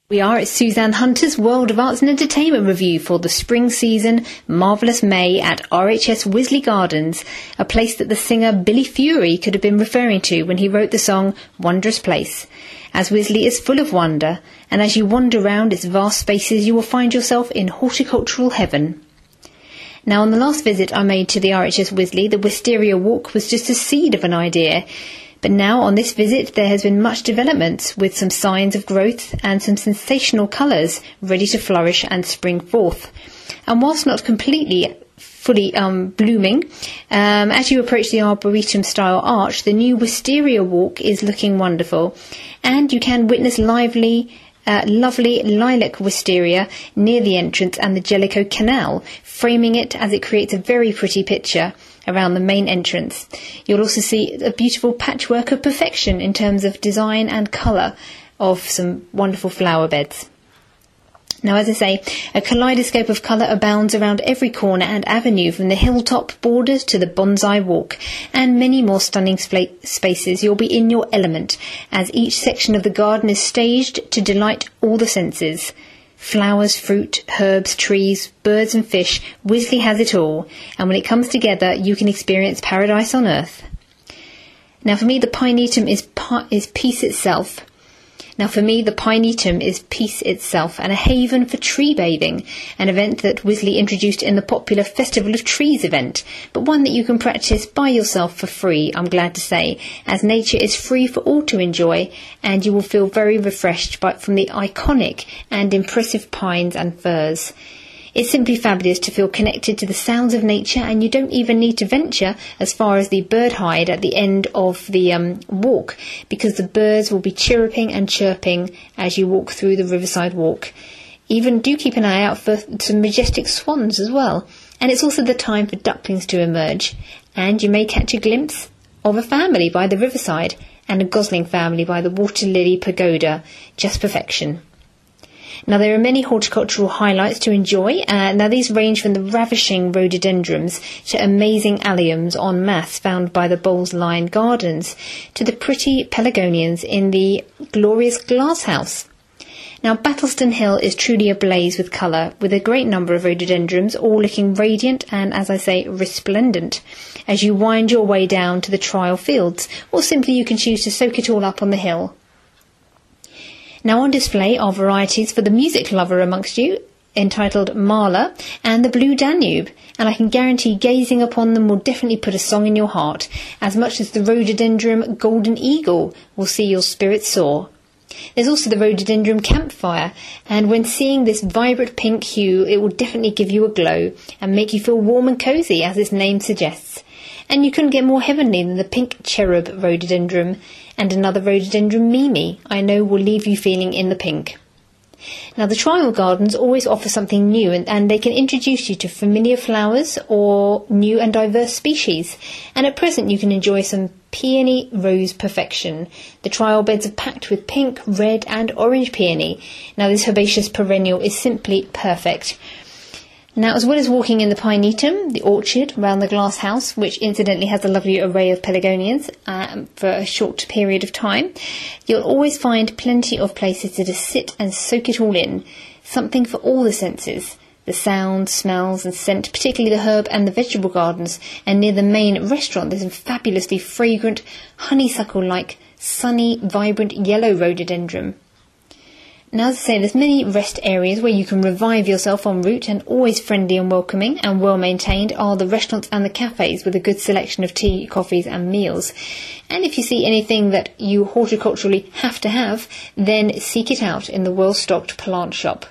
We are at Suzanne Hunter's World of Arts and Entertainment review for the spring season Marvellous May at RHS Wisley Gardens, a place that the singer Billy Fury could have been referring to when he wrote the song Wondrous Place. As Wisley is full of wonder, and as you wander round its vast spaces you will find yourself in horticultural heaven. Now, on the last visit I made to the RHS Wisley, the Wisteria Walk was just a seed of an idea. But now, on this visit, there has been much development, with some signs of growth and some sensational colours ready to flourish and spring forth. And whilst not fully blooming, as you approach the Arboretum-style arch, the new Wisteria Walk is looking wonderful. And you can witness lovely lilac wisteria near the entrance and the Jellicoe Canal, framing it as it creates a very pretty picture around the main entrance. You'll also see a beautiful patchwork of perfection in terms of design and colour of some wonderful flower beds. Now, as I say, a kaleidoscope of colour abounds around every corner and avenue, from the hilltop borders to the bonsai walk, and many more stunning spaces. You'll be in your element, as each section of the garden is staged to delight all the senses. Flowers, fruit, herbs, trees, birds and fish, Wisley has it all, and when it comes together you can experience paradise on earth. Now, for me, the Pinetum is peace itself. Peace itself, and a haven for tree bathing, an event that Wisley introduced in the popular Festival of Trees event, but one that you can practice by yourself for free, I'm glad to say, as nature is free for all to enjoy, and you will feel very refreshed from the iconic and impressive pines and firs. It's simply fabulous to feel connected to the sounds of nature, and you don't even need to venture as far as the bird hide at the end of the walk, because the birds will be chirruping and chirping as you walk through the Riverside Walk. Even do keep an eye out for some majestic swans as well. And it's also the time for ducklings to emerge, and you may catch a glimpse of a family by the riverside and a gosling family by the Water Lily Pagoda. Just perfection. Now, there are many horticultural highlights to enjoy. Now, these range from the ravishing rhododendrons to amazing alliums en masse found by the Bowles Line Gardens, to the pretty pelargonians in the glorious glasshouse. Now, Battleston Hill is truly ablaze with colour, with a great number of rhododendrons, all looking radiant and, as I say, resplendent, as you wind your way down to the trial fields, or simply you can choose to soak it all up on the hill. Now, on display are varieties for the music lover amongst you, entitled Mahler and the Blue Danube, and I can guarantee gazing upon them will definitely put a song in your heart, as much as the rhododendron Golden Eagle will see your spirits soar. There's also the rhododendron Campfire, and when seeing this vibrant pink hue, it will definitely give you a glow and make you feel warm and cosy, as its name suggests. And you couldn't get more heavenly than the pink cherub rhododendron, and another rhododendron Mimi, I know, will leave you feeling in the pink. Now, the trial gardens always offer something new, and they can introduce you to familiar flowers or new and diverse species. And at present you can enjoy some peony rose perfection. The trial beds are packed with pink, red and orange peony. Now, this herbaceous perennial is simply perfect. Now, as well as walking in the Pinetum, the orchard round the glass house, which incidentally has a lovely array of pelargonians for a short period of time, you'll always find plenty of places to just sit and soak it all in. Something for all the senses. The sounds, smells and scent, particularly the herb and the vegetable gardens. And near the main restaurant there's a fabulously fragrant, honeysuckle-like, sunny, vibrant yellow rhododendron. Now, as I say, there's many rest areas where you can revive yourself en route, and always friendly and welcoming and well maintained are the restaurants and the cafes, with a good selection of tea, coffees and meals. And if you see anything that you horticulturally have to have, then seek it out in the well-stocked plant shop.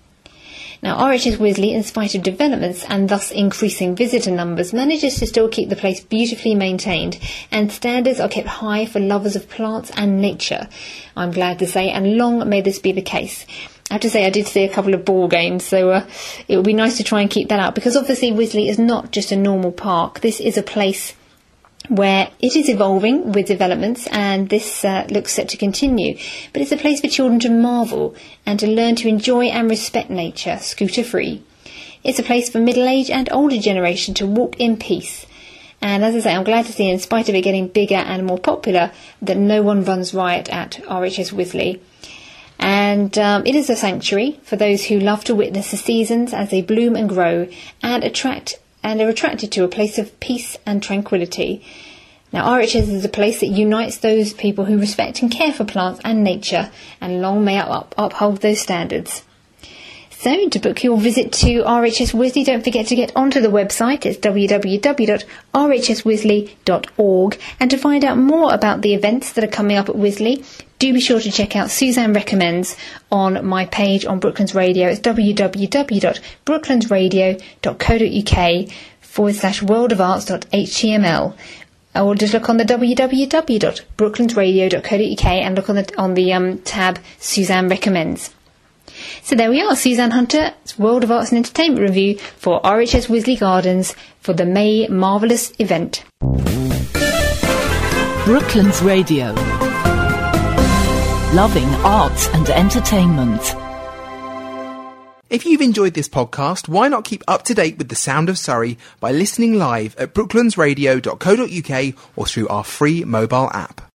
Now, RHS Wisley, in spite of developments and thus increasing visitor numbers, manages to still keep the place beautifully maintained, and standards are kept high for lovers of plants and nature, I'm glad to say, and long may this be the case. I have to say, I did see a couple of ball games, so it would be nice to try and keep that up, because obviously Wisley is not just a normal park. This is a place where it is evolving with developments, and this looks set to continue. But it's a place for children to marvel and to learn to enjoy and respect nature, scooter-free. It's a place for middle-aged and older generation to walk in peace. And as I say, I'm glad to see, in spite of it getting bigger and more popular, that no one runs riot at RHS Wisley. And it is a sanctuary for those who love to witness the seasons as they bloom and grow and are attracted to a place of peace and tranquility. Now, RHS is a place that unites those people who respect and care for plants and nature, and long may uphold those standards. So, to book your visit to RHS Wisley, don't forget to get onto the website. It's www.rhswisley.org. And to find out more about the events that are coming up at Wisley, do be sure to check out Suzanne Recommends on my page on Brooklands Radio. It's www.brooklandsradio.co.uk/worldofarts.html. Or just look on the www.brooklandsradio.co.uk and look on the tab Suzanne Recommends. So there we are, Suzanne Hunter's World of Arts and Entertainment review for RHS Wisley Gardens for the May Marvellous event. Brooklands Radio. Loving arts and entertainment. If you've enjoyed this podcast, why not keep up to date with the sound of Surrey by listening live at brooklandsradio.co.uk or through our free mobile app.